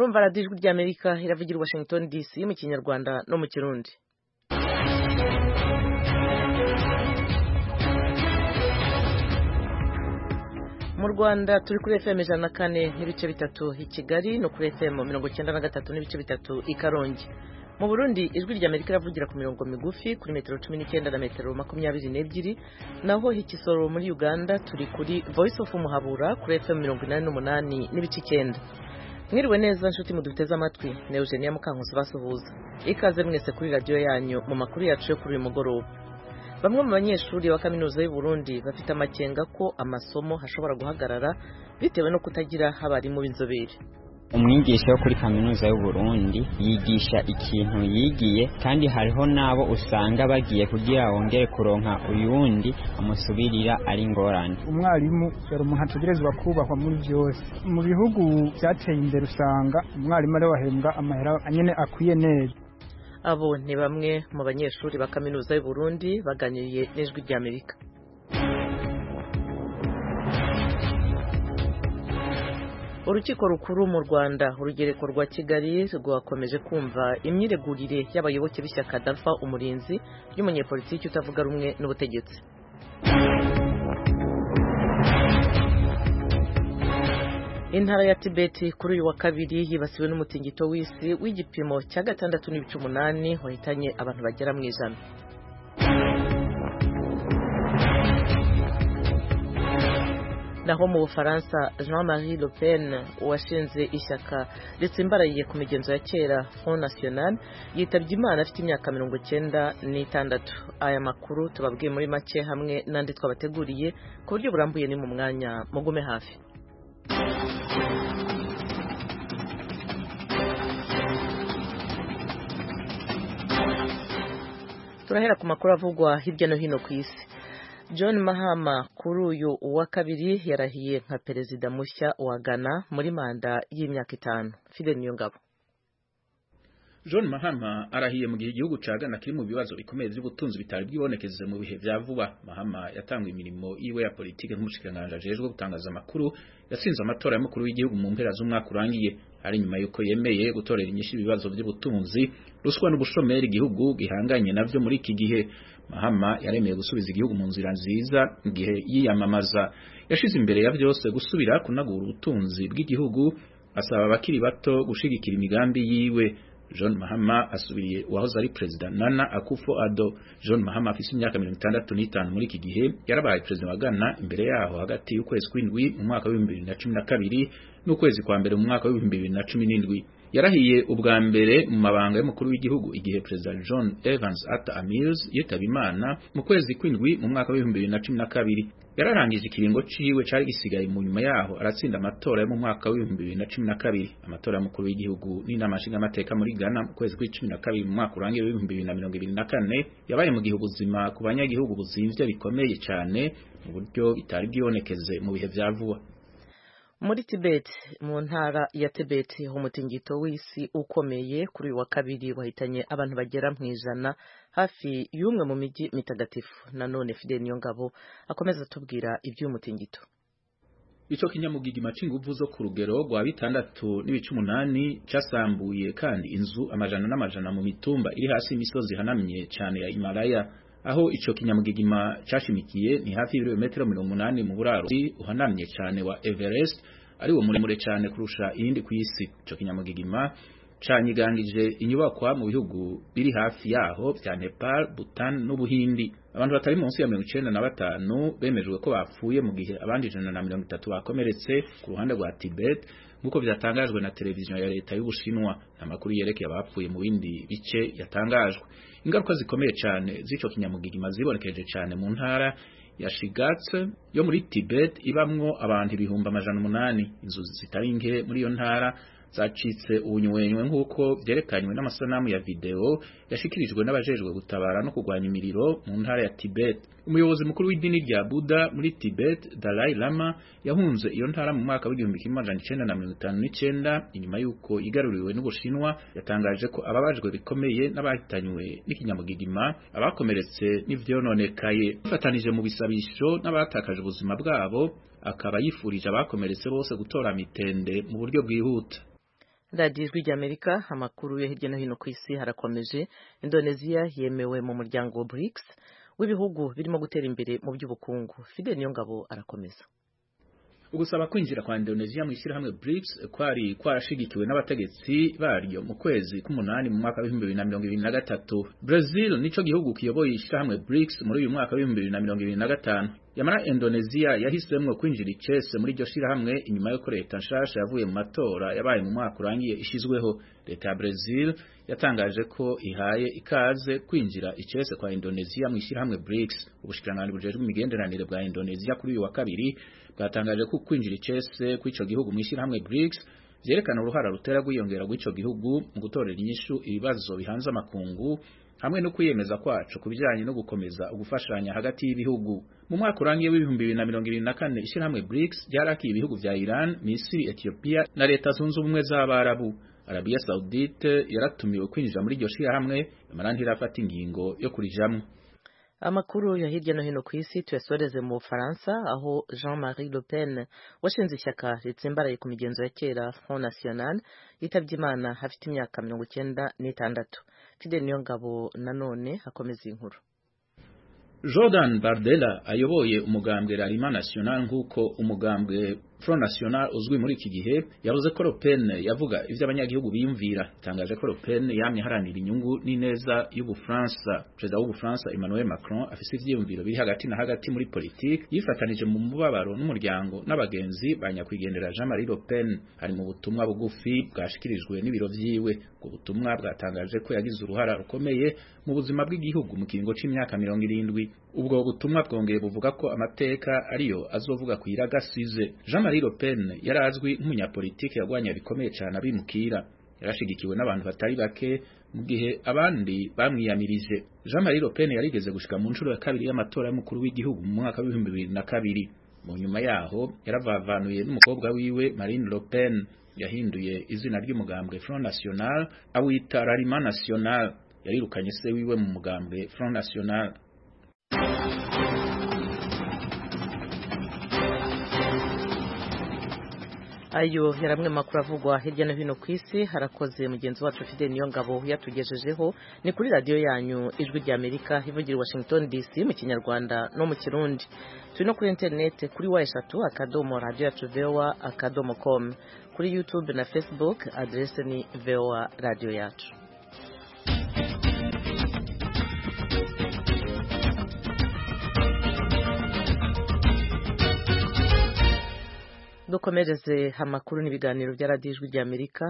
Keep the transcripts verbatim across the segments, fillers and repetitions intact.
murumva radiyo ijwi ry'Amerika iravugira i Washington D C mu Kinyarwanda no mu Kirundi. Mu Rwanda turi kuri F M ijana na kane n'ibice bitatu i Kigali no kuri F M mirongo icyenda na gatatu n'ibice bitatu i Karongi. Mu Burundi ijwi ry'Amerika iravugira ku mirongo migufi kuri metero cumi n'icyenda na metero makumyabiri n'ebyiri, naho Ikisoro muri Uganda turi kuri Voice of Muhabura kuri F M mirongo inani n'umunani n'ibice icyenda. Mwiriwe neza nshuti muduteze amatwi, ne Eugenia Mukankusi basuhuza. Ikaze mwese kuri radio yanyu mu makuru yacu yo kuri uyu mugoroba. Bamwe mu banyeshuri wa kaminuza y'u Burundi bafite amakenga ko amasomo hashobora guhagarara bitewe no kutagira abarimu b'inzobere. Umwigisha wo kuri kaminuza y'u Burundi yigisha ikintu yigiye, kandi hariho nabo usanga bagiye kugira wongere kuronka uyundi amusubirira ari ngorane. Umwarimu yari umuntu ategerezwa kubahwa muri byose. Mu bihugu byateye imbere usanga umwarimu ari wahembwa amahera anyene akwiye neza. Abo ni bamwe mu banyeshuri ba kaminuza y'u Burundi baganiriye n'ijwi ry'Amerika. Urukiko rukuru mu Rwanda urugereko rwa Kigali rwakomeje kumva imyiregurire y'abayoboke b'ishyaka Dalfa Umurinzi y'umunyepolitiki utavuga rumwe n'ubutegetsi. Intara ya Tibet kuri uyu wa kabiri yibasiwe n'umutingito w'isi w'igipimo cya gatandatu n'ibice umunani wahitanye abantu bagera mu ijana. Naho mu Bufaransa Jean-Marie Le Pen washinze ishyaka ritsimbaraye ku migenzo ya kera Front National yitabye Imana afite imyaka mirongo icyenda n'itandatu. Aya makuru tubabwiye muri make hamwe n'andi twabateguriye ku buryo burambuye ni mu mwanya mugume hafi. Turahera ku makuru avugwa hirya no hino ku isi. John Mahama kuri uyu wa kabiri yarahiye nka perezida mushya wa Ghana muri manda y'imyaka itanu. Fidel Niyongabo. John Mahama arahiye mu gihe igihugu ca Ghana kiri mu bibazo bikomeye by'ubutunzi bitari bwibonekeze mu bihe vya vuba. Mahama yatangwa imirimo yiwe ya politike nk'umushikiranganje ajejwe gutangaza amakuru, yasinze amatora y'umukuru w'igihugu mu mpera z'umwaka urangiye, ari nyuma yuko yemeye gutorera inyishu ibibazo by'ubutunzi, ruswa n'ubushomeri igihugu gihanganye navyo muri iki gihe. Mahama yaremeye gusubiza igihugu mu nzira nziza igihe yiyamamaza, yashize imbere ya byose gusubira kunagura ubutunzi bw'igihugu, asaba abakiri bato gushigikira imigambi yiwe. John Mahama asubiriye uwahoze ari president Nana Akufo-Addo. John Mahama afise imyaka mirongo itandatu n'itanu muri iki gihe, yarabaye president wa Ghana imbere yaho hagati y'ukwezi kw'indwi mu mwaka wa bibiri na cumi na kabiri n'ukwezi kwa mbere mu mwaka wa bibiri na cumi n'indwi. Yarahiye ubwa mbere mu mabanga y'umukuru w'igihugu igihe President John Evans Atta Mills yitaba Imana mu kwezi kw'indwi mu mwaka wa bibiri na cumi na kabiri. Yararangije ikiringo ciwe cari gisigaye mu nyuma yaho aratsinda amatora yo mu mwaka wa bibiri na cumi na kabiri. Amatora y'umukuru w'igihugu n'inama nshingamateka muri Ghana mu kwezi kw'icumi na kabiri mu mwaka urangiye wa bibiri na mirongo ibiri na kane yabaye mu gihe ubuzima ku banyagihugu buzimvye bikomeye cyane mu buryo bitari bwibonekeze mu bihe vya vuba. Muri Tibet, mu ntara ya Tibet, umutingito w'isi ukomeye kuri uyu wa kabiri wahitanye abantu bagera mu ijana hafi y'umwe mu miji mitagatifu. Nanone Fidel Niyongabo akomeza tubwira iby'uyu mutingito. Ico kinyamugigima c'inguvu zo ku rugero rwa bitandatu n'ibice umunani casambuye kandi inzu amajana n'amajana mu mitumba iri hasi y'imisozi hanamye cyane ya Himalaya. Aho ico kinyamugigima cashimikiye ni hafi y'ibirometero mirongo umunani mu buraro uhanamye cyane wa Everest, ari wo muremure cyane kurusha iyindi ku isi. Ico kinyamugigima canyigangije inyubakwa mu bihugu biri hafi yaho bya Nepal, Bhutan n'Ubuhindi. Abantu batari munsi ya mirongo icenda na batanu bemejwe ko bapfuye mu gihe abandi ijana na mirongo itatu bakomeretse ku ruhande rwa Tibet, nkuko byatangajwe na televiziyo ya leta y'Ubushinwa. Amakuru yerekeye abapfuye mu bindi bice yatangajwe. Ingaruka zikomeye cyane z'ico kinyamugigima zibonekeje cyane mu ntara ya Shigatse yo muri Tibet ibamwo abantu ibihumbi amajana umunani. Inzu zitari nke muri iyo ntara zacitse ubunywenywe nk'uko byerekanywe n'amasanamu ya video yashikirijwe n'abajejwe gutabara no kurwanya imiriro mu ntara ya Tibet. Umuyobozi mukuru w'idini rya Buddha muri Tibet, Dalai Lama, yahunze iyo ntara mu mwaka w'igihumbi kimwe amajana icenda na mirongo itanu n'icenda inyuma y'uko igaruriwe n'Ubushinwa. Yatangaje ko ababajwe bikomeye n'abahitanywe n'ikinyamugigima, abakomeretse n'ivyononekaye bafatanije mu bisabisho n'abatakaje ubuzima bwabo, akaba yifurije abakomeretse bose gutora mitende mu buryo bwihuta. radiyo ijwi ry'Amerika, amakuru yo hirya no hino ku isi harakomeje. Indonesia yemewe mu muryango wa BRICS w'ibihugu birimo gutera imbere mu by'ubukungu. Fidel Niyongabo arakomeza. Ugusaba kwinjira kwa Indonesia mu ishyirahamwe BRICS kwari kwarashigikiwe n'abategetsi baryo mu kwezi k'umunani mu mwaka wa bibiri na mirongo ibiri na gatatu. Brazil nico gihugu kiyoboye ishyirahamwe BRICS muri uyu mwaka wa bibiri na mirongo ibiri na gatanu. Yamara Indonesia yahisemwe kwinjira icese muri iryo shyirahamwe inyuma yo leta nshasha yavuye mu matora yabaye mu mwaka urangiye ishizweho. Leta ya Brazil yatangaje ko ihaye ikaze kwinjira icese kwa Indonesia mu ishyirahamwe BRICS. Ubushikiranganji bujejwe imigenderanire bwa Indonesia kuri uyu wa kabiri bwatangaje ko kwinjira icese kw'ico gihugu mu ishyirahamwe BRICS vyerekana uruhara rutera gwiyongera gw'ico gihugu mu gutorera inyishu ibibazo bihanze amakungu hamwe no kwiyemeza kwacu kubijanye no gukomeza ugufashanya hagati y'ibihugu. Mu mwaka urangiye w'ibihumbi bibiri na mirongo ibiri na kane ishyirahamwe BRICS ryarakiye ibihugu vya Iran, Misiri, Ethiopia na Leta Zunze Ubumwe z'Abarabu. Arabia Saudite yaratumiwe kwinjira muri iryo shyirahamwe imara ntirafata ingingo yo kurijamwo. Amakuru ya hirya no hino ku isi tuyasoreze mu Bufaransa, aho Jean-Marie Le Pen washinze ishyaka ritsimbaraye ku migenzo ya kera Front National yitabye Imana hafite imyaka mirongo icyenda n'itandatu. Fidel Niyongabo nanone akomeza inkuru. Jordan Bardella ayoboye umugambwe Ralliement National nk'uko umugambwe Front National uzwi muri iki gihe yavuze ko Le Pen yavuga ivyo abanyagihugu biyumvira. Tangaje ko Le Pen yamye haranira inyungu n'ineza y'Ubufaransa. Perezida w'Ubufaransa Emmanuel Macron afise ivyiyumviro biri hagati na hagati muri politiki, yifatanije mu mubabaro n'umuryango n'abagenzi banyakwigendera Jean-Marie Le Pen. Hari mu butumwa bugufi bwashikirijwe n'ibiro vyiwe. Ubwo butumwa bwatangaje ko yagize uruhara rukomeye mu buzima bw'igihugu mu kiringo c'imyaka mirongo irindwi. Ubwo butumwa bwongeye buvuga ko amateka ariyo azovuga kwiragasize. Jean-Marie Le Pen yarazwi nk'umunyapolitiki yagwanya bikomeye cyane abimukira. Yarashigikiwe n'abantu batari bake mu gihe abandi bamwiyamirije. Jean-Marie Le Pen yarigeze gushika mu nshuro ya kabiri y'amatora y'umukuru w'igihugu mu mwaka wa bibiri bibiri na kabiri. Mu nyuma yaho yaravavanuye n'umukobwa wiwe Marine Le Pen. Yahinduye izina ry'umugambwe Front National awita Ralliement National. Yarirukanye se wiwe mu mugambwe Front National. Ayo yaramwe makuru avugwa hirya no hino ku isi. Harakoze mugenzi wacu Fidel Niyongabo yatugejejeho. Ni kuri radio yanyu ijwi rya Amerika ivugira i Washington D C mu Kinyarwanda no mu Kirundi. Turi no kuri internet kuri wa eshatu akadomo radio yacu V O A akadomo com. Kuri YouTube na Facebook adresse ni V O A radio yacu. Dukomereze amakuru n'ibiganiro bya radiyo ijwi rya Amerika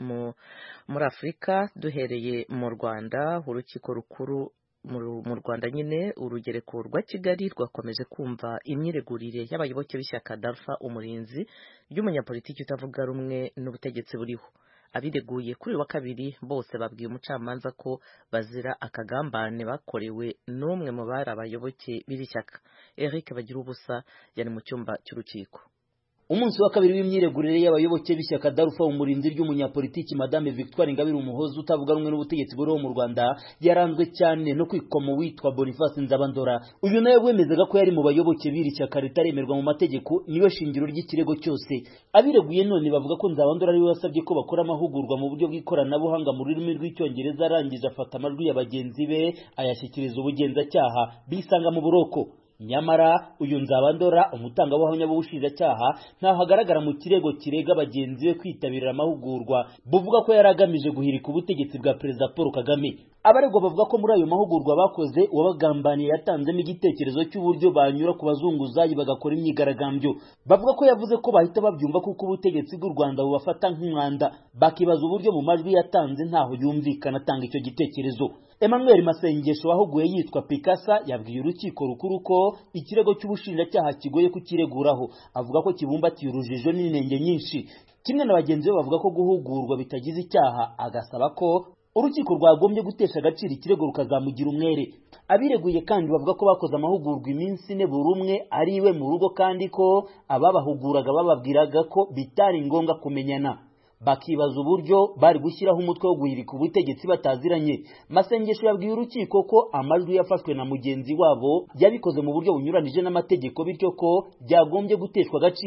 muri Afurika, duhereye mu Rwanda. Urukiko rukuru mu Rwanda nyine urugereko rwa Kigali rwakomeje kumva imyiregurire y'abayoboke b'ishyaka Dalfa Umurinzi ry'umunyapolitiki utavuga rumwe n'ubutegetsi buriho. Abireguye kuri wa kabiri bose babwiye umucamanza ko bazira akagambane bakorewe n'umwe mu bari abayoboke b'iri shyaka. Eric Bagirubusa yari mu cyumba cy'urukiko. Umunsi wa kabiri w'imyiregurire y'abayoboke b'ishyaka Dalfa Umurinzi ry'umunyapolitiki Madame Victoire Ingabire Umuhoza utavuga rumwe n'ubutegetsi buriho mu Rwanda yaranzwe cyane no kwikoma witwa Boniface Nzabandora. Uyu nawe wemezaga ko yari mu bayoboke b'iri shyaka ritaremerwa mu mategeko, niwe shingiro ry'ikirego cyose. Abireguye none bavuga ko Nzabandora ari we wasabye ko bakora amahugurwa mu buryo bw'ikoranabuhanga mu rurimi rw'icyongereza, arangije afata amajwi ya bagenzi be ayashyikiriza ubugenzacyaha bisanga mu buroko. Nyamara uyu Nzabandora umutangabuhamya b'ubushinjacyaha ntaho hagaragara mu kirego kirega bagenzi be kwitabira amahugurwa buvuga ko yaragamije guhirika ubutegetsi bwa Perezida Paul Kagame. Abaregwa bavuga ko muri ayo mahugurwa bakoze uwabagambaniye yatanzemo igitekerezo cy'uburyo banyura ku bazunguzayi bagakora imyigaragambyo. Bavuga ko yavuze ko bahita babyumva kuko ubutegetsi bw'u Rwanda bubafata nk'umwanda, bakibaza uburyo mu majwi yatanze ntaho yumvikana atanga icyo gitekerezo. Emmanuel Masengesho wahuguye yitwa Pikasa yabwiye urukiko rukuru ko ikirego cy'ubushinjacyaha kigoye kukireguraho, avuga ko kibumbatiye urujijo n'inenge nyinshi. Kimwe na bagenzi be bavuga ko guhugurwa bitagize icyaha, agasaba ko urukiko rwagombye gutesha agaciro ikirego rukazamugira umwere. Abireguye kandi bavuga ko bakoze amahugurwa iminsi ine buri umwe ari iwe mu rugo, kandi ko ababahuguraga bababwiraga ko bitari ngombwa kumenyana. Bakibaza uburyo bari gushyiraho umutwe wo guhirika ubutegetsi bataziranye. Masengesho yabwiye urukiko ko amajwi yafashwe na mugenzi wabo yabikoze mu buryo bunyuranije n'amategeko, bityo ko byagombye guteshwa agaciro.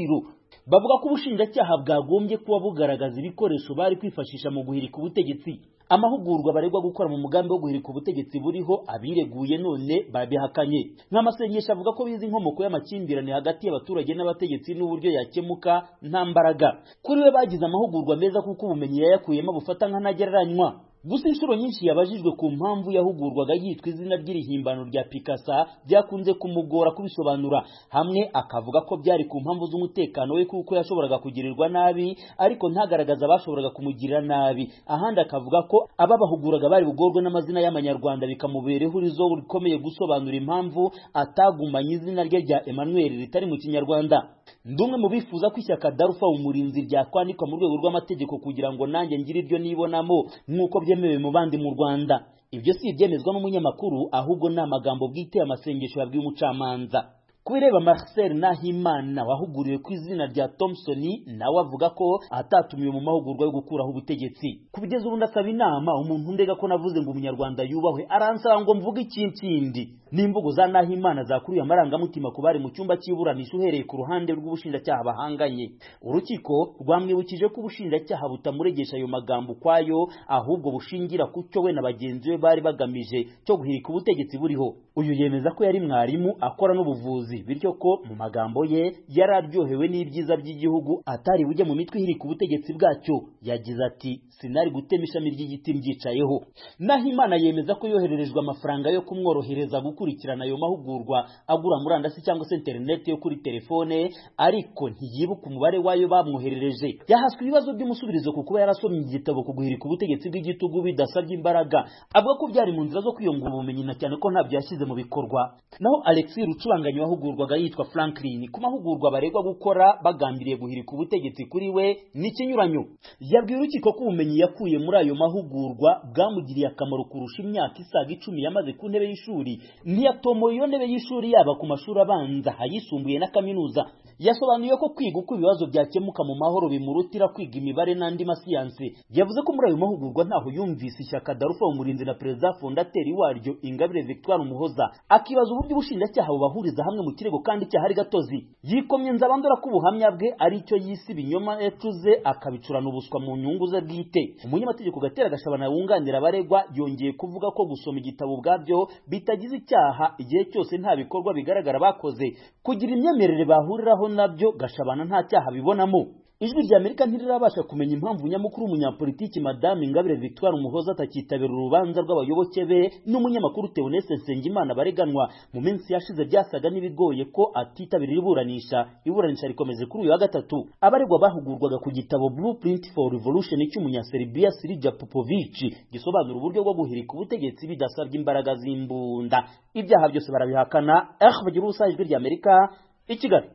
bavuga ko ubushinjacyaha bwagombye kuba bugaragaza ibikoresho bari kwifashisha mu guhirika ubutegetsi. Amahugurwa baregwa gukora mu mugambi wo guhirika ubutegetsi buriho abireguye none babihakanye. Nk'amasengesho avuga ko bizi inkomoko y'amakimbirane hagati y'abaturage n'abategetsi n'uburyo yakemuka nta mbaraga. Kuri we bagize amahugurwa meza kuko ubumenyi yayakuyemo bufata nk'anagereranywa. Gusa inshuro nyinshi yabajijwe ku mpamvu yahugurwaga yitwa izina ry'irihimbano rya Pikasa byakunze kumugora kubisobanura. Hamwe akavuga ko byari ku mpamvu z'umutekano we kuko yashoboraga kugirirwa nabi ariko ntagaragaza abashoboraga kumugirira nabi. Ahandi akavuga ko ababahuguraga bari bugorwe n'amazina y'amanyarwanda bikamubera ihurizo rikomeye gusobanura impamvu atagumanye izina rye rya Emmanuel ritari mu Kinyarwanda. Ndumwe mu bifuza ko ishyaka Darufa umurinzi ryakwandikwa mu rwego rw'amategeko kugira ngo nanjye ngire iryo nibonamo nk'uko byemewe mu bandi mu Rwanda. Ibyo si ibyemezwa n'umunyamakuru ahubwo ni amagambo bwite amasengesho yabwiye umucamanza. Kubireba Marcel Nahimana wahuguriwe ku izina rya Thompson nawe avuga ko atatumiwe mu mahugurwa yo gukuraho ubutegetsi. Kubigeza ubu ndasaba inama umuntu ndega ko navuze ngo umunyarwanda yubahwe aransaba ngo mvuge ikinkindi. N'imvugo za Nahimana zakuruye amarangamutima ku bari mu cyumba cy'iburanisha uhereye ku ruhande rw'ubushinjacyaha bahanganye. Urukiko rwamwibukije ko ubushinjacyaha butamuregesha ayo magambo kwayo ahubwo bushingira ku cyo we na bagenzi be bari bagamije cyo guhirika ubutegetsi buriho. Uyu yemeza ko yari mwarimu akora n'ubuvuzi bityo ko mu magambo ye yararyohewe n'ibyiza by'igihugu atari bujye mu mitwe ihirika ubutegetsi bwacyo. Yagize ati sinari gutema ishami ry'igiti mbyicayeho. Nahimana yemeza ko yohererejwe amafaranga yo kumworohereza gukurikirana ayo mahugurwa agura murandasi cyangwa se internet yo kuri telefone ariko ntiyibuka umubare wayo bamwoherereje. Yahaswe ibibazo by'umusubirizo kuko yarasomye igitabo ku guhirika ubutegetsi bw'igitugu bidasabye imbaraga. Avuga ko byari mu nzira zo kwiyungura ubumenyi na cyane ko ntabyo yashyize mu bikorwa. Naho Alexis Rucubanganye wahugurwaga yitwa Franklin ku mahugurwa baregwa gukora bagambiriye guhirika ubutegetsi kuri we ni kinyuranyo. Yabwiye urukiko ko ubumenyi yakuye muri ayo mahugurwa bwamugiriye akamaro kurusha imyaka isaga icumi yamaze ku ntebe y'ishuri. Ntiyatomoye iyo ntebe y'ishuri yaba ku mashuri abanza ayisumbuye na kaminuza. Yasobanuye ko kwiga uko ibibazo byakemuka mu mahoro bimurutira kwiga imibare n'andi masiyansi. Yavuze ko muri ayo mahugurwa ntaho yumvise ishyaka Darufa umurinzi na perezida fondateri waryo Ingabire Victoire Umuhoza akibaza uburyo ubushinjacyaha bubahuriza hamwe mu kirego kandi cyahari gatozi. Yikomye Nzabandora ko ubuhamya bwe ari cyo yisi binyoma etuze akabicurana ubuswa mu nyungu ze bwite. Umunyamategeko Gatera Gashabana wunganira abaregwa yongeye kuvuga ko gusoma igitabo ubwabyo bitagize icyaha igihe cyose nta bikorwa bigaragara bakoze. Kugira imyemerere bahuriraho nabyo Gashabana nta cyaha bibonamo. Ijwi rya Amerika ntirirabasha kumenya impamvu nyamukuru umunyapolitiki Madame Ingabire Victoire Umuhoza atakitabira urubanza rw'abayoboke be n'umunyamakuru Theoneste Nsengimana bareganwa. Mu minsi yashize byasaga n'ibigoye ko atitabira iburanisha. Iburanisha rikomeje kuri uyu wa gatatu. Abaregwa bahugurwaga ku gitabo Blueprint for Revolution cy'umunyaserbia Sirija Popovic gisobanura uburyo bwo guhirika ubutegetsi bidasabye imbaraga z'imbunda. Ibyaha byose barabihakana. Eh bagira ubusa ijwi rya Amerika i Kigali.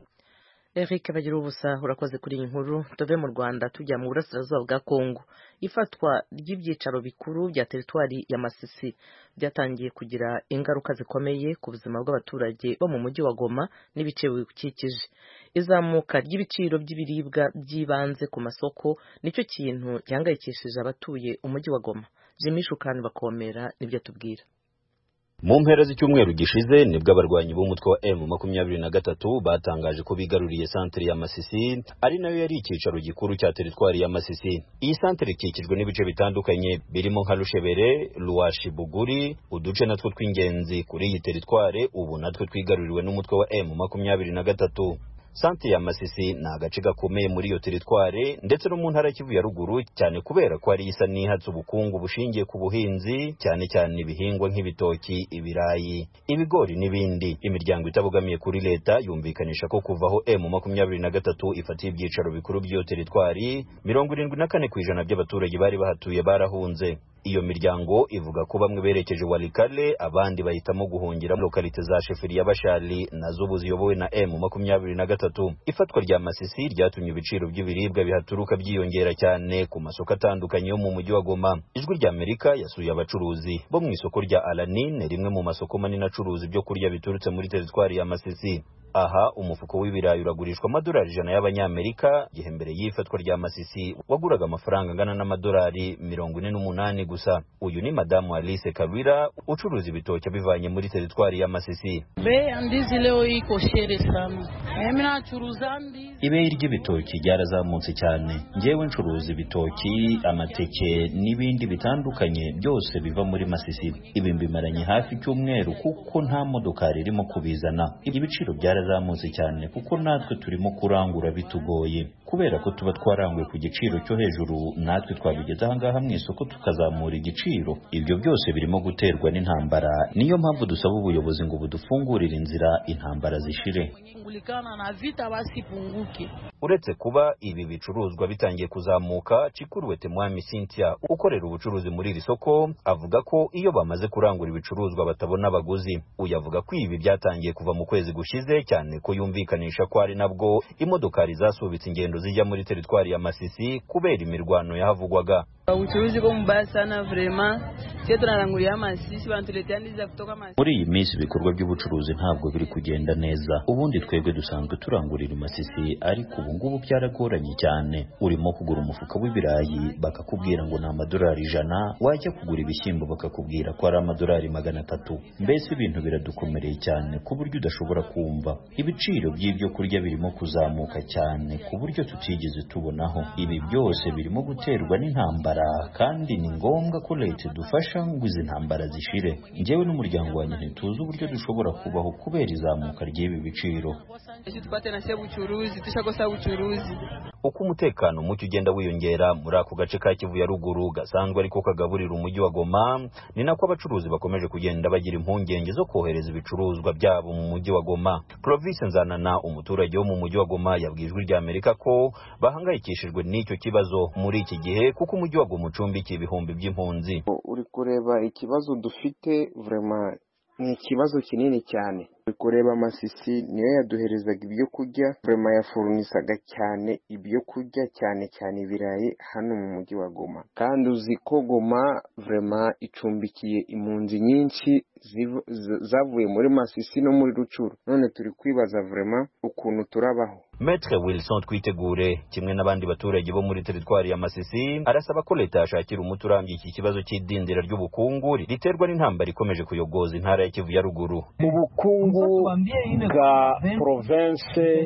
Eric bagira ubusa urakoze kuri iyi nkuru. Tuve mu Rwanda tujya mu burasirazuba bwa Kongo. Ifatwa ry'ibyicaro bikuru bya teritwari ya Masisi byatangiye kugira ingaruka zikomeye ku buzima bw'abaturage bo mu mujyi wa Goma n'ibice bikikije. Izamuka ry'ibiciro by'ibiribwa by'ibanze ku masoko nicyo kintu gihangayikishije abatuye umujyi wa Goma. Jimmy Shukani bakomera nibyo tubwira. Mu mpera z'icyumweru gishize nibwo abarwanyi b'umutwe wa M makumyabiri na gatatu batangaje ko bigaruriye santere ya Masisi ari nayo yari icyicaro gikuru cya teritwari ya Masisi. Iyi santere ikikijwe n'ibice bitandukanye birimo nka Rushebere, Luwashi, Buguri, uduce natwo tw'ingenzi kuri iyi teritwari ubu natwo twigaruriwe n'umutwe wa M makumyabiri na gatatu. Santere ya Masisi ni agace gakomeye muri iyo teritwari ndetse no mu ntara y'Kivu ya ruguru cyane kubera ko ari isa n'ihatse ubukungu bushingiye ku buhinzi cyane cyane ibihingwa nk'ibitoki, ibirayi, ibigori n'ibindi. Imiryango itabogamiye kuri leta yumvikanisha ko kuvaho M makumyabiri na gatatu ifatiye ibyicaro bikuru by'iyo teritwari mirongo irindwi na kane ku ijana by'abaturage bari bahatuye barahunze. Iyo miryango ivuga ko bamwe berekeje Walikale abandi bahitamo guhungira muri lokalite za Sheferi ya Bashali nazo buziyobowe na M makumyabiri na gatatu. Ifatwa rya Masisi ryatumye ibiciro by'ibiribwa bihaturuka byiyongera cyane ku masoko atandukanye yo mu mujyi wa Goma. Ijwi rya Amerika yasuye abacuruzi bo mu isoko rya Alanine rimwe mu masoko manini acuruza ibyo kurya biturutse muri teritwari ya Masisi. aha umufuko w'ibirayi uragurishwa amadolari ijana y'abanyamerika gihe mbere y'ifatwa rya Masisi waguraga amafaranga angana n'amadolari mirongo ine n'umunani gusa. Uyu ni madamu Alice Kabira ucuruza ibitoki bivanye muri teritwari ya Masisi. Bei ya ndizi leo iko shere sana. Mimi nachuruza ndizi. Ibei ry'ibitoki ryarazamutse cyane. Njewe ncuruza ibitoki, amateke n'ibindi bitandukanye byose biva muri Masisi. Ibi mbimaranye hafi cy'umweru kuko nta modokari irimo kubizana. Ibiciro byarazamutse cyane kuko natwe turimo kurangura bitugoye. Kubera ko tuba twaranguye ku giciro cyo hejuru, natwe twabigeza aha ngaha mu isoko tukazamura igiciro. Ibyo byose birimo guterwa n'intambara. Niyo mpamvu dusaba ubuyobozi ngo budufungurire inzira intambara zishire. Uretse kuba ibi bicuruzwa bitangiye kuzamuka, Chikuruwete Mwami Cynthia ukorera ubucuruzi muri iri soko avuga ko iyo bamaze kurangura ibicuruzwa batabona abaguzi. Uyavuga ko ibi byatangiye kuva mu kwezi gushize cyane ko yumvikanisha ko ari nabwo imodokari zasubitse ingendo zijya muri teritwari ya Masisi kubera imirwano yahavugwaga. Ubucuruzi bwo mbaya sana vraiment. Cyo tunarangurira Masisi bantuletea ndiza kutoka Masisi. Muri iyi minsi ibikorwa by'ubucuruzi ntabwo biri kugenda neza. Ubundi twebwe dusanzwe turangurira Masisi ariko ubu ngubu byaragoranye cyane. Urimo kugura umufuka w'ibirayi bakakubwira ngo ni amadolari ijana, wajya kugura ibishyimbo bakakubwira ko ari amadolari magana atatu. Mbese ibintu biradukomereye cyane ku buryo udashobora kumva. Ibiciro by'ibyo kurya birimo kuzamuka cyane ku buryo tutigeze tubonaho. Ibi byose birimo guterwa n'intambara kandi ni ngombwa ko leta dufasha ngo izi ntambara zishire. Njyewe n'umuryango wanjye ntituzi uburyo dushobora kubaho kubera izamuka ry'ibi biciro. Uko umutekano mucyo ugenda wiyongera muri ako gace ka Kivu ya ruguru gasanzwe ariko kagaburira umujyi wa Goma, ni nako abacuruzi bakomeje kugenda bagira impungenge zo kohereza ibicuruzwa byabo mu mujyi wa Goma. Province Nzanana umuturage wo mu mujyi wa Goma yabwijwe rya Amerika ko bahangayikishijwe n'icyo kibazo muri iki gihe kuko umujyi wa Goma ucumbikiye ibihumbi by'impunzi. Uri kureba ikibazo dufite vraiment ni ikibazo kinini cyane. Uri kureba Masisi niyo yaduherezaga ibyo kurya, vraiment yafurunisaga cyane ibyo kurya cyane cyane ibirayi hano mu mujyi wa Goma. Kandi uzi ko Goma vraiment icumbikiye impunzi nyinshi zavuye muri Masisi no muri Rucuru. None turi kwibaza vraiment ukuntu turabaho. Maître Wilson Twitegure kimwe n'abandi baturage bo muri teritwari ya Masisi arasaba ko leta yashakira umuti urambye iki kibazo cy'idindira ry'ubukungu riterwa n'intambara ikomeje kuyogoza intara ya Kivu ya ruguru. Mu bukungu bwa province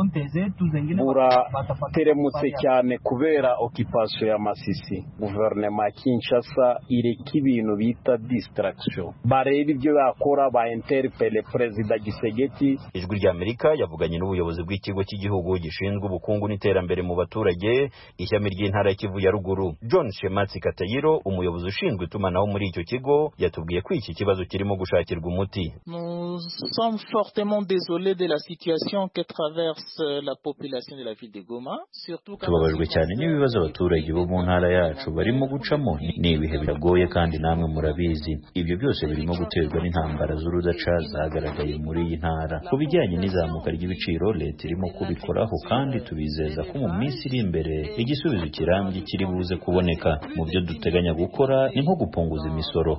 burateremutse cyane kubera occupation ya Masisi. Guverinoma ya Kinshasa ireka ibintu bita distraction. Bareba ibyo bakora ba interpelle President Gisegeti. Ijwi rya Amerika yavuganye n'ubuyobozi bw'ikigo cy'igihugu gishinzwe ubukungu n'iterambere mu baturage ishyami ry'intara ya Kivu ya ruguru. John Shematsi Katayiro umuyobozi ushinzwe itumanaho muri icyo kigo yatubwiye ko iki kibazo kirimo gushakirwa umuti. Nous sommes fortement désolés de la situation que traverse la population de la ville de Goma, surtout tubabajwe cyane n'ibibazo abaturage bo mu ntara yacu barimo gucamo. Ni ibihe biragoye kandi namwe murabizi. Ibyo byose birimo guterwa n'intambara z'urudaca zagaragaye muri iyi ntara. Ku bijyanye n'izamuka ry'ibiciro leta irimo kubikoraho kandi tubizeza ko mu minsi iri imbere igisubizo kirambye kiri buze kuboneka. Mu byo duteganya gukora ni nko gupunguza imisoro.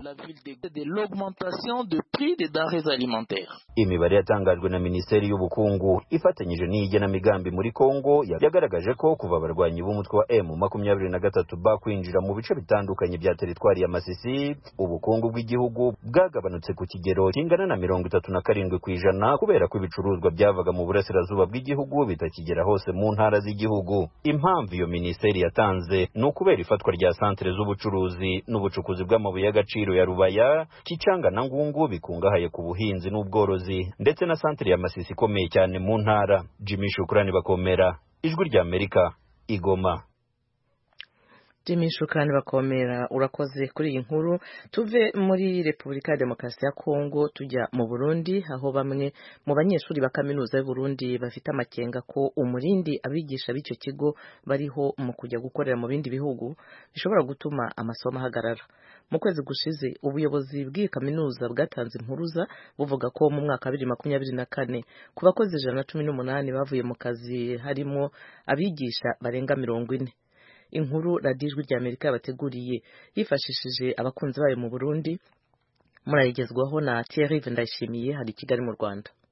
Imibare yatangajwe na Minisiteri y'Ubukungu ifatanyije n'igenamigambi muri Kongo yagaragaje ko kuva abarwanyi b'umutwe wa M makumyabiri na gatatu bakwinjira mu bice bitandukanye bya teritwari ya Masisi, ubukungu bw'igihugu bwagabanutse ku kigero kingana na mirongo itatu na karindwi ku ijana kubera ko ibicuruzwa byavaga mu burasirazuba bw'igihugu bitakigera hose mu ntara z'igihugu. Impamvu iyo minisiteri yatanze ni ukubera ifatwa rya santere z'ubucuruzi n'ubucukuzi bw'amabuye y'agaciro ya Rubaya, Kicanga na Ngungu bikungahaye ku buhinzi n'ubworozi ndetse na santere ya Masisi ikomeye cyane mu ntara. Jimmy Shukrani Bakomera, Ijwi rya Amerika, Igoma. Jimmy Shukrani Bakomera urakoze kuri iyi nkuru. Tuve muri Repubulika ya Demokarasi ya Kongo tujya mu Burundi aho bamwe mu banyeshuri ba kaminuza y'u Burundi bafite amakenga ko umurindi abigisha b'icyo kigo bariho mu kujya gukorera mu bindi bihugu bishobora gutuma amasomo ahagarara. Mu kwezi gushize ubuyobozi bw'iyi kaminuza bwatanze impuruza buvuga ko mu mwaka wa bibiri na makumyabiri na kane ku bakozi ijana na cumi n'umunani bavuye mu kazi harimo abigisha barenga mirongo ine. Inkuru radiyo Ijwi rya Amerika yabateguriye yifashishije abakunzi bayo mu Burundi murayigezwaho na Thierry Ndayishimiye hari Kigali mu Rwanda.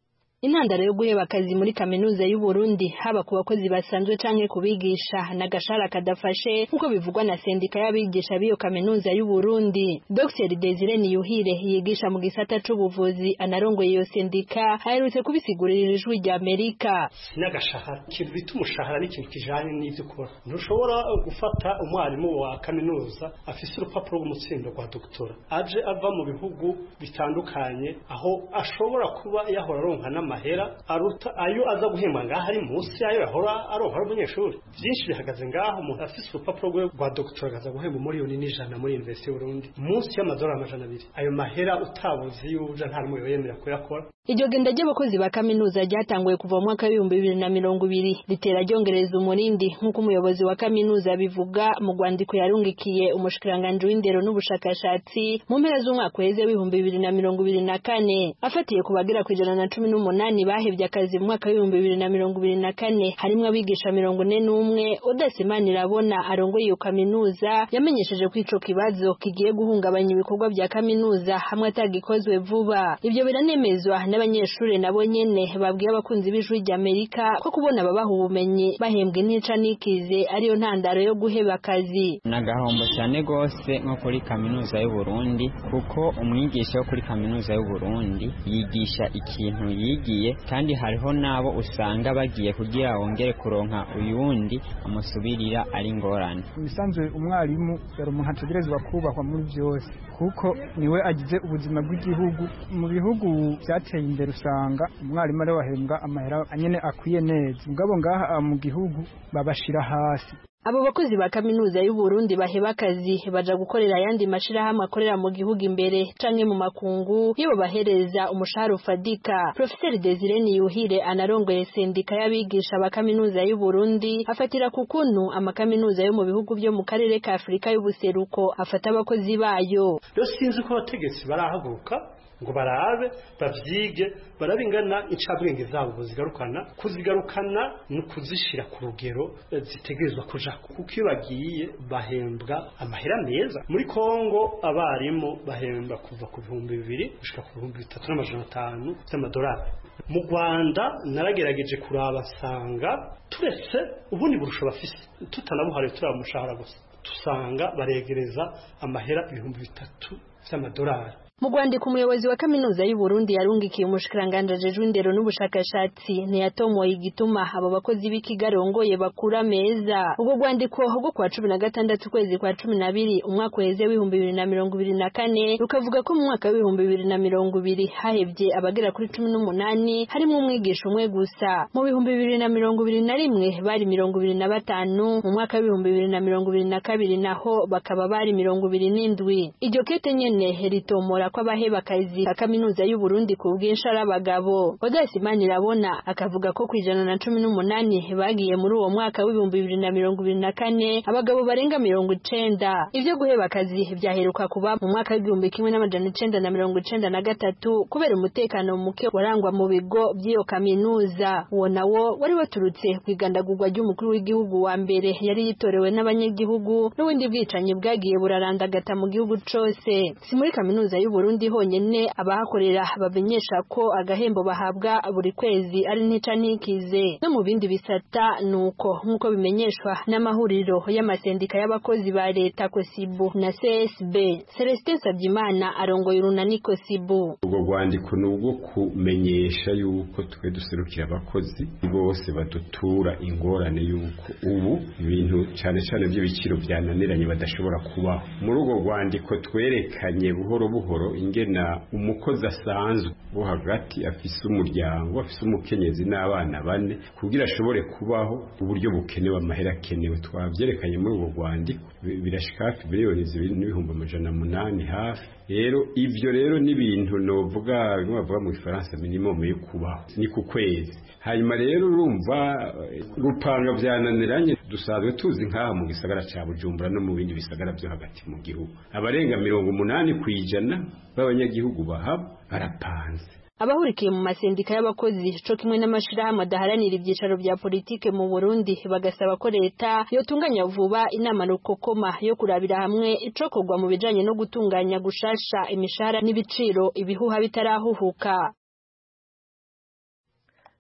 intandaro yo guheba akazi muri kaminuza y'u Burundi haba ku bakozi basanzwe canke kubigisha n'agashara kadafashe nkuko bivugwa na sendika y'abigisha b'iyo kaminuza y'u Burundi. Docteur Desire Niyuhire yigisha mu gisata c'ubuvuzi anarongoye iyo sendika aherutse kubisigurira ijwi rya Amerika. N'agashahara kintu bita umushahara n'ikintu kijanye n'ivyo ukora. Ntushobora gufata umwarimu wa kaminuza afise urupapuro rw'umutsindo rwa doktora aje ava mu bihugu bitandukanye aho ashobora kuba yahora aronka n'amahera aruta ayo aza guhemba ngaho ari munsi ayo yahora aronka ari umunyeshuri. Byinshi bihagaze ngaho umuntu afise urupapuro rwa doktora agaza guhemba miliyoni n'ijana muri Université y'u Burundi munsi y'amadolari amajana abiri. Ayo mahera utabuzi yuja nta rumwe yemera kuyakora. Iryo genda ry'abakozi ba kaminuza ryatanguye kuva mu mwaka w'ibihumbi bibiri na mirongo ibiri ritera ryongereza umurindi nk'uko umuyobozi wa kaminuza bivuga mu rwandiko yarungikiye umushikiranganje w'indero n'ubushakashatsi mu mpera z'umwaka uheze w'ibihumbi bibiri na mirongo ibiri na kane. Afatiye ku bagera ku ijana na cumi n'umunani bahevye akazi mu mwaka w'ibihumbi bibiri na mirongo ibiri na kane harimwo abigisha mirongo ine n'umwe. Odasimana irabona arongoye iyo kaminuza yamenyesheje ko ico kibazo kigiye guhungabanya ibikorwa vya kaminuza hamwe atagikozwe vuba. Ivyo biranemezwa n'abanyeshuri nabo nyene babwiye abakunzi b'ijwi rya Amerika ko kubona ababaha ubumenyi bahembwe ntica nikize ariyo ntandaro yo guheba akazi. Nagahombo cyane gose nko kuri kaminuza y'u Burundi kuko umwigisha wo kuri kaminuza y'u Burundi yigisha ikintu yigiye kandi hariho nabo usanga bagiye kugira wongere kuronka uyundi amusubirira ari ngorane. Bisanzwe umwarimu yari umuntu ategerezwa kubahwa muri byose kuko niwe agize ubuzima bw'igihugu. Mu bihugu byateye imbere usanga umwarimu ari wahembwa amahera anyene akwiye neza mugabo ngaha mu gihugu babashira hasi. Abo bakozi ba kaminuza y'u Burundi baheba akazi baja gukorera yandi mashirahamwe akorera mu gihugu imbere canke mu makungu iyo bahereza umushahara ufadika. Professeur Desire Niyuhire anarongoye sendika y'abigisha ba kaminuza y'u Burundi afatira ku kuntu amakaminuza yo mu bihugu byo mu karere ka Afrika y'ubuseruko afata abakozi bayo. Yo sinzi ko abategetsi barahaguruka ngo barabe bavyige barabingana incabwenge zabo zigarukana kuzigarukana no kuzishira ku rugero zitegerezwa kuja kuko iyo bagiye bahembwa amahera meza. Muri Kongo abarimu bahembwa kuva ku bihumbi bibiri gushika ku bihumbi bitatu n'amajana atanu by'amadolari. Mu Rwanda naragerageje kuraba sanga turetse ubundi burusha bafise tutanabuhare turaba mushahara gusa tusanga baregereza amahera ibihumbi bitatu by'amadolari. Mu Rwanda umuyobozi wa kaminuza y'u Burundi yarungikiye umushikiranganje ajejwe indero n'ubushakashatsi ntiyatomoye igituma abo bakozi b'ikigarongoye bakura meza. Ubwo rwandiko rwo kwa cumi na gatandatu kwezi kwa cumi na bibiri umwaka uheze w'ibihumbi bibiri na mirongo ibiri na kane rukavuga ko mu mwaka w'ibihumbi bibiri na mirongo ibiri hahevye abagera kuri cumi n'umunani harimo umwigisha umwe gusa. Mu bihumbi bibiri na mirongo ibiri na rimwe bari mirongo ibiri na batanu mu mwaka w'ibihumbi bibiri na mirongo ibiri na kabiri naho bakaba bari mirongo ibiri n'indwi. Iryo kete nyene ritomora ko abaheba akazi ka kaminuza y'u Burundi ku bwinshi ari abagabo. Odasimana irabona akavuga ko kwijana na cumi n'umunani bagiye muri uwo mwaka w'ibihumbi bibiri na mirongo ibiri na kane abagabo barenga mirongo icenda. Ivyo guheba akazi vyaheruka kuba mu mwaka w'igihumbi kimwe n'amajana icenda na mirongo icenda na gatatu kubera umutekano muke warangwa mu bigo by'iyo kaminuza. Uwo nawo wari waturutse kwigandagurwa ry'umukuru w'igihugu wa mbere yari yitorewe n'abanyagihugu n'ubundi bwicanyi bwagiye burarandagata mu gihugu cose. Si muri kaminuza y'u Burundi honyene abahakorera bamenyesha ko agahembo bahabwa buri kwezi ari ntica nikize. No mu bindi bisata nuko nkuko bimenyeshwa n'amahuriro y'amasendika y'abakozi ba leta Kosibu na C S B. Celestin Sabyimana arongoye urunani Kosibu. Ubwo rwandiko nubwo kumenyesha yuko twe duserukira abakozi bose badutura ingorane yuko ubu ibintu cyane cyane by'ibiciro byananiranye badashobora kubaho. Muri ubwo rwandiko twerekanye buhoro buhoro ingena umukozi asanzwe wo hagati afise umuryango afise umukenyezi n'abana bane kugira ashobore kubaho uburyo bukenewe amahera akenewe. Twavyerekanye muri ubwo rwandiko birashika hafi miliyoni zibiri n'ibihumbi amajana munani hafi. Rero ivyo rero n'ibintu novuga bimwe bavuga mu Faransa minimum yo kubaho ni ku kwezi. Hanyuma rero urumva rupanga byananiranye dusanzwe tuzi nkaha mu gisagara ca Bujumbura no mu bindi bisagara byo hagati mu gihugu abarenga mirongo umunani kwijana b'abanyagihugu bahaba barapanze. Abahurikiye mu masendika y'abakozi co kimwe n'amashirahamwe adaharanira ibyicaro bya politike mu Burundi bagasaba ko leta yotunganya vuba inama rukokoma yo kurabira hamwe icokorwa mu bijanye no gutunganya gushasha imishahara n'ibiciro ibihuha bitarahuhuka.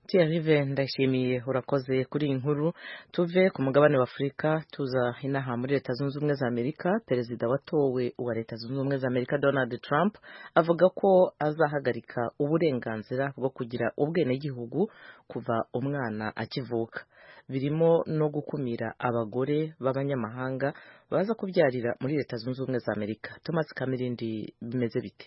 Thierry ndashimiye urakoze kuri iyi nkuru. Tuve ku mugabane wa Afurika tuza inaha muri Leta Zunze Ubumwe za Amerika. Perezida watowe wa Leta Zunze Ubumwe za Amerika Donald Trump avuga ko azahagarika uburenganzira bwo kugira ubwenegihugu kuva umwana akivuka, birimo no gukumira abagore b'abanyamahanga baza kubyarira muri Leta Zunze Ubumwe za Amerika. Thomas Kamirindi, bimeze bite?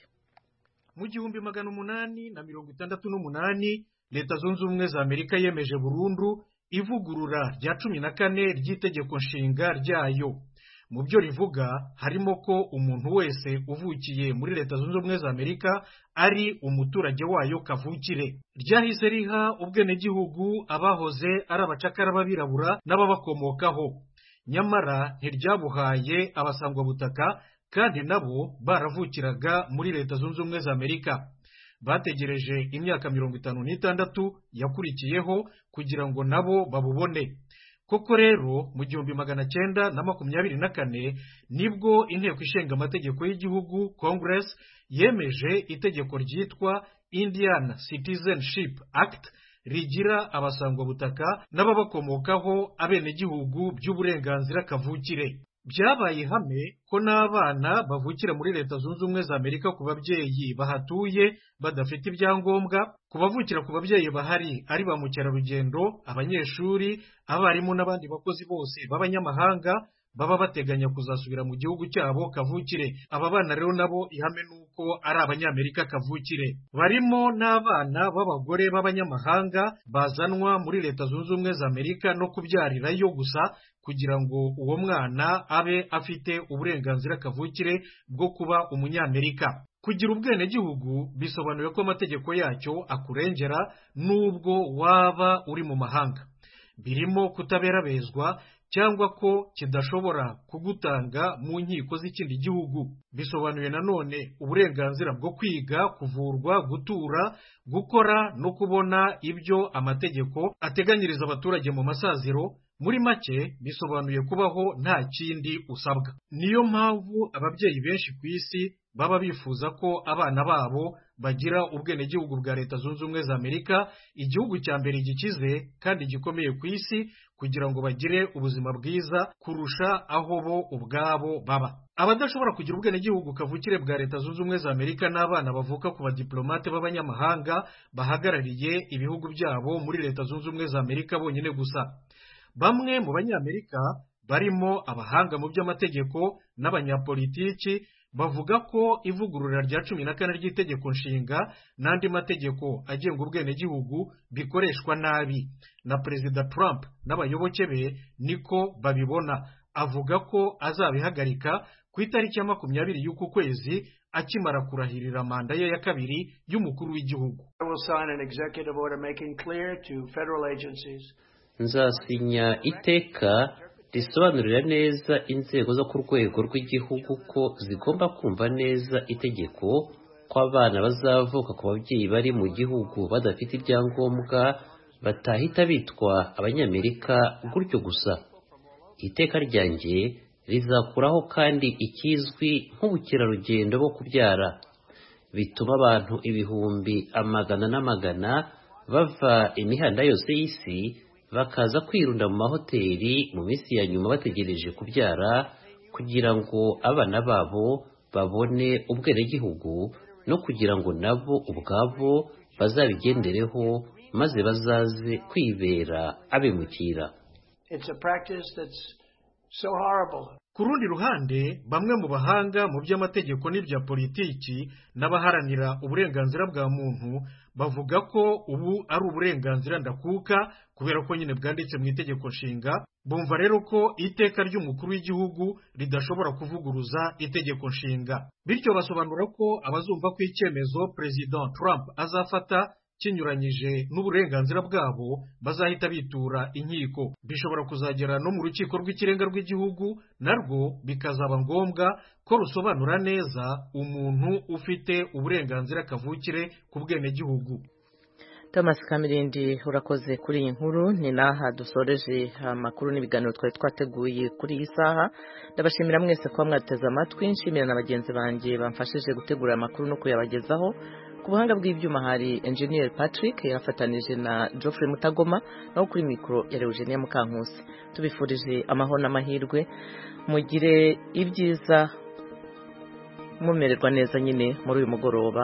Mu gihumbi magana umunani na mirongo itandatu n'umunani Leta Zunze Ubumwe za Amerika yemeje burundu ivugurura rya cumi na kane ry'itegeko nshinga ryayo. Mu byo rivuga harimo ko umuntu wese uvukiye muri Leta Zunze Ubumwe za Amerika ari umuturage wayo kavukire. Ryahise riha ubwenegihugu abahoze ari abacakara b'abirabura n'ababakomokaho, nyamara ntiryabuhaye abasangwabutaka kandi nabo baravukiraga muri Leta Zunze Ubumwe za Amerika. Bategereje imyaka mirongo itanu n'itandatu yakurikiyeho kugira ngo nabo babubone. Koko rero mu gihumbi magana cyenda na makumyabiri na kane nibwo inteko ishinga amategeko y'igihugu Congress yemeje itegeko ryitwa Indian Citizenship Act rigira abasangwabutaka n'ababakomokaho abenegihugu by'uburenganzira kavukire. Byabaye ihame ko n'abana bavukira muri Leta Zunze Ubumwe za Amerika ku babyeyi bahatuye badafite ibyangombwa, ku bavukira ku babyeyi bahari ari ba mukerarugendo, abanyeshuri, abarimu n'abandi bakozi bose b'abanyamahanga baba bateganya kuzasubira mu gihugu cyabo kavukire. Aba bana rero nabo ihame nuko ari abanyamerika kavukire. Barimo n'abana b'abagore b'abanyamahanga bazanwa muri Leta Zunze Ubumwe za Amerika no kubyarirayo gusa kugira ngo uwo mwana abe afite uburenganzira kavukire bwo kuba umunyamerika. Kugira ubwenegihugu bisobanuye ko amategeko yacyo akurengera nubwo waba uri mu mahanga. Birimo kutaberabezwa cyangwa ko kidashobora kugutanga mu nkiko z'ikindi gihugu. Bisobanuye nanone uburenganzira bwo kwiga, kuvurwa, gutura, gukora no kubona ibyo amategeko ateganyiriza abaturage mu masaziro. Muri make bisobanuye kubaho nta kindi usabwa. Niyo mpamvu ababyeyi benshi ku isi baba bifuza ko abana babo bagira ubwenegihugu bwa Leta Zunze Ubumwe za Amerika, igihugu cya mbere gikize kandi gikomeye ku isi, kugira ngo bagire ubuzima bwiza kurusha aho bo ubwabo baba. Abadashobora kugira ubwenegihugu kavukire bwa Leta Zunze Ubumwe za Amerika n'abana bavuka ku badiplomate b'abanyamahanga bahagarariye ibihugu byabo muri Leta Zunze Ubumwe za Amerika bonyine gusa. Bamwe mu banyamerika barimo abahanga mu by'amategeko n'abanyapolitiki bavuga ko ivugurura rya cumi na kane ry'itegeko nshinga n'andi mategeko agenga ubwenegihugu bikoreshwa nabi. Na Perezida Trump n'abayoboke be niko babibona. Avuga ko azabihagarika ku itariki ya makumyabiri y'uku kwezi akimara kurahirira manda ye ya kabiri y'umukuru w'igihugu. Nzasinya iteka risobanurira neza inzego zo ku rwego rw'igihugu ko zigomba kumva neza itegeko ko abana bazavuka ku babyeyi bari mu gihugu badafite ibyangombwa batahita bitwa abanyamerika gutyo gusa. Iteka ryanjye rizakuraho kandi ikizwi nk'ubukerarugendo bwo kubyara, bituma abantu ibihumbi amagana n'amagana bava imihanda yose y'isi bakaza kwirunda mu mahoteli mu minsi ya nyuma bategereje kubyara kugira ngo abana babo babone ubwenegihugu no kugira ngo nabo ubwabo bazabigendereho maze bazaze kwibera abimukira. Ku rundi ruhande, bamwe mu bahanga mu by'amategeko n'ibya politiki n'abaharanira uburenganzira bwa muntu bavuga ko ubu ari uburenganzira ndakuka kubera ko nyine bwanditse mu itegeko nshinga. Bumva rero ko iteka ry'umukuru w'igihugu ridashobora kuvuguruza itegeko nshinga. Bityo basobanura ko abazumva ko icyemezo President Trump azafata kinyuranyije n'uburenganzira bwabo bazahita bitura inkiko. Bishobora kuzagera no mu rukiko rw'ikirenga rw'igihugu, narwo bikazaba ngombwa ko rusobanura neza umuntu ufite uburenganzira kavukire ku bwenegihugu. Thomas Kamirindi, urakoze kuri iyi nkuru. Ni naha dusoreje amakuru n'ibiganiro twari twateguye kuri iyi saha. Ndabashimira mwese kuba mwateze amatwi. Nshimira na bagenzi banjye bamfashije gutegura amakuru no kuyabagezaho. ku buhanga bw'ibyuma hari engineer Patrick yafatanije na Geoffrey Mutagoma naho kuri mikoro ya Eugenia Mukankusi tubifurije amahoro n'amahirwe mugire ibyiza mumererwa neza nyine muri uyu mugoroba